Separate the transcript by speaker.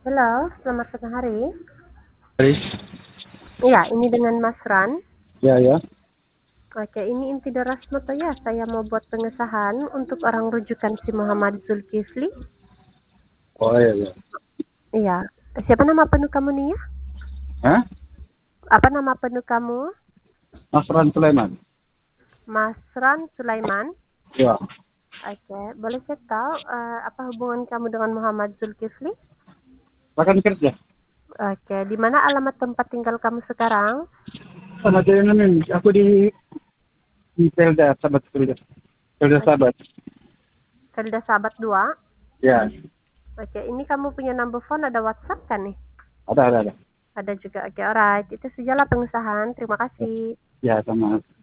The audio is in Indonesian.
Speaker 1: Halo, selamat tengah hari.
Speaker 2: Haris.
Speaker 1: Iya, ini dengan Mas Ran.
Speaker 2: Ya, ya.
Speaker 1: Oke, ini inti Darasnoto ya. Saya mau buat pengesahan untuk orang rujukan si Muhammad Zulkifli.
Speaker 2: Oh, iya, ya.
Speaker 1: Iya. Siapa nama penuh kamu nih ya?
Speaker 2: Hah?
Speaker 1: Apa nama penuh kamu?
Speaker 2: Mas Ran Sulaiman.
Speaker 1: Mas Ran Sulaiman.
Speaker 2: Ya.
Speaker 1: Oke, boleh saya tahu apa hubungan kamu dengan Muhammad Zulkifli?
Speaker 2: Bahkan kerja.
Speaker 1: Oke, di mana alamat tempat tinggal kamu sekarang?
Speaker 2: Sama aja yang ini. Aku di Pelda, Sahabat Pelda. Pelda
Speaker 1: Oke,
Speaker 2: Sahabat.
Speaker 1: Felda Sahabat 2.
Speaker 2: Ya.
Speaker 1: Oke, ini kamu punya number phone, ada WhatsApp kan nih?
Speaker 2: Ada.
Speaker 1: Ada juga. Oke, alright. Itu sajalah pengesahan. Terima kasih.
Speaker 2: Ya, sama.